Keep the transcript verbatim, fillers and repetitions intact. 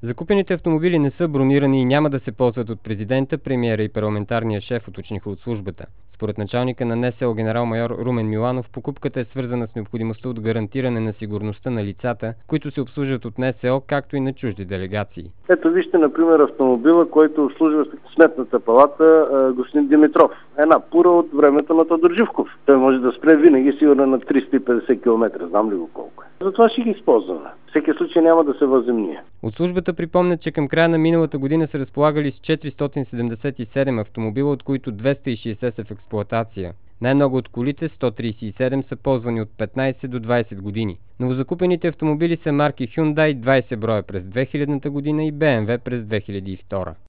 Закупените автомобили не са бронирани и няма да се ползват от президента, премиера и парламентарния шеф, уточниха от службата. Според началника на НСО генерал-майор Румен Миланов, покупката е свързана с необходимостта от гарантиране на сигурността на лицата, които се обслужват от НСО, както и на чужди делегации. Ето вижте, например, автомобила, който обслужва Сметната палата, господин Димитров. Една пура от времето на Тодор Живков. Той може да спре винаги сигурно на триста и петдесет километра, знам ли го колко е. Затова ще ги използваме. Всеки случай няма да се възим ние. От службата припомнят, че към края на миналата година са разполагали с четиристотин седемдесет и седем автомобила, от които двеста и шейсет са в експлоатация. Най-много от колите, сто тридесет и седем, са ползвани от петнайсет до двайсет години. Новозакупените автомобили са марки Hyundai, двайсет броя през две хилядната година и Б М В през две хиляди и втора.